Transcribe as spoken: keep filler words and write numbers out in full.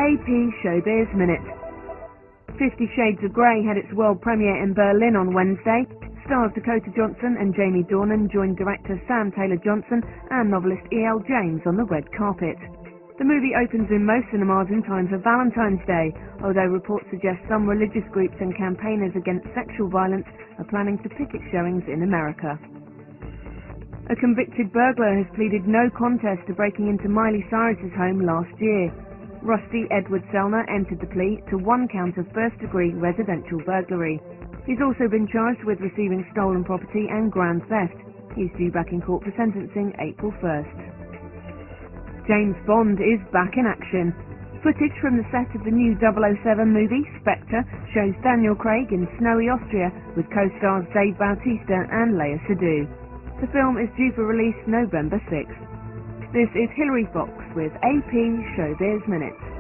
A P Showbiz Minute. Fifty Shades of Grey had its world premiere in Berlin on Wednesday. Stars Dakota Johnson and Jamie Dornan joined director Sam Taylor-Johnson and novelist E L James on the red carpet. The movie opens in most cinemas in time for Valentine's Day, although reports suggest some religious groups and campaigners against sexual violence are planning to picket showings in America. A convicted burglar has pleaded no contest to breaking into Miley Cyrus's home last year. Rusty Edward Selner entered the plea to one count of first-degree residential burglary. He's also been charged with receiving stolen property and grand theft. He's due back in court for sentencing April first. James Bond is back in action. Footage from the set of the new double oh seven movie, Spectre, shows Daniel Craig in snowy Austria with co-stars Dave Bautista and Léa Seydoux. The film is due for release November sixth. This is Hilary Fox with A P Showbiz Minute.